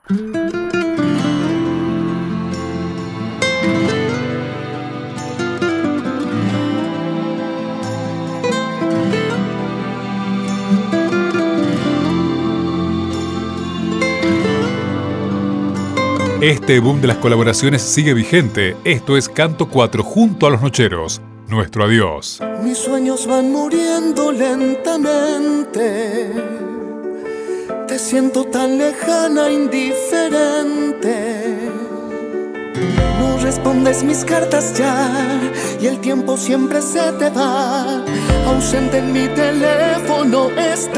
Este boom de las colaboraciones sigue vigente. Esto es Canto 4 junto a Los Nocheros. Nuestro adiós. Mis sueños van muriendo lentamente. Te siento tan lejana, indiferente. No respondes mis cartas ya y el tiempo siempre se te va. Ausente en mi teléfono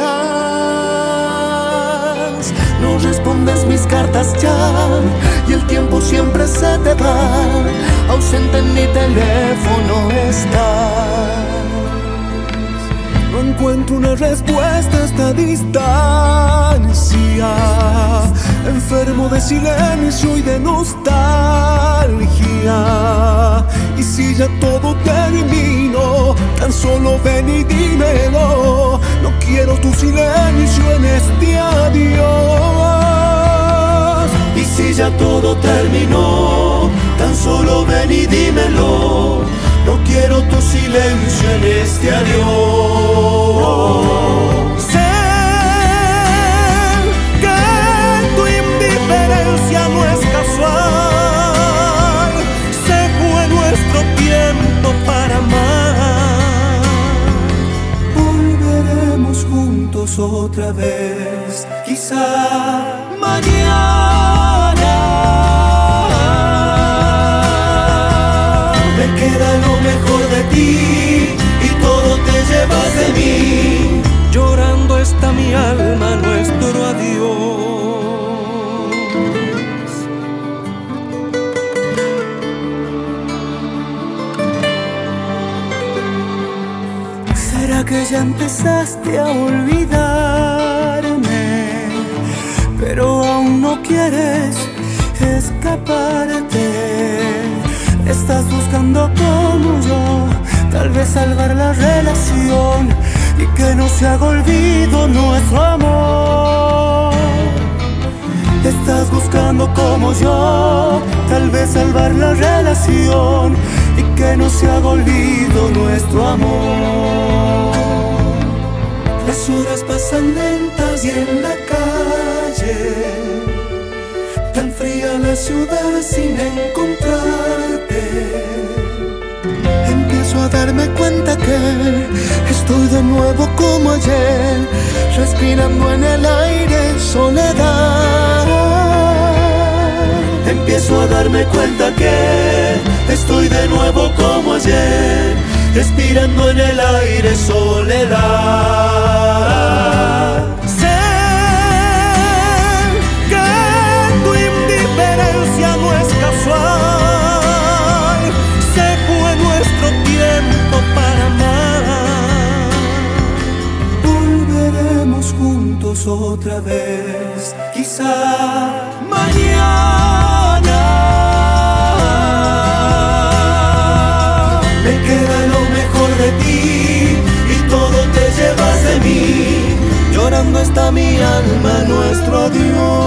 estás. No respondes mis cartas ya y el tiempo siempre se te va. Ausente en mi teléfono estás. No encuentro una respuesta a esta distancia. Enfermo de silencio y de nostalgia. Y si ya todo terminó, tan solo ven y dímelo. No quiero tu silencio en este adiós. Y si ya todo terminó, tan solo ven y dímelo. No quiero tu silencio en este adiós. Sé que tu indiferencia no es casual. Se fue nuestro tiempo para amar. Volveremos juntos otra vez, quizá mañana. Me queda lo mejor de ti y todo te llevas de mí. Llorando está mi alma, nuestro adiós. ¿Será que ya empezaste a olvidarme, pero aún no quieres escaparte? Estás buscando como yo, tal vez salvar la relación y que no se haga olvido nuestro amor. Estás buscando como yo, tal vez salvar la relación y que no se haga olvido nuestro amor. Las horas pasan lentas y en la calle tan fría la ciudad sin encontrarte. Empiezo a darme cuenta que estoy de nuevo como ayer, respirando en el aire soledad. Empiezo a darme cuenta que estoy de nuevo como ayer, respirando en el aire soledad. No es casual, se fue nuestro tiempo para amar. Volveremos juntos otra vez, quizá mañana. Me queda lo mejor de ti y todo te llevas de mí. Llorando está mi alma, nuestro adiós.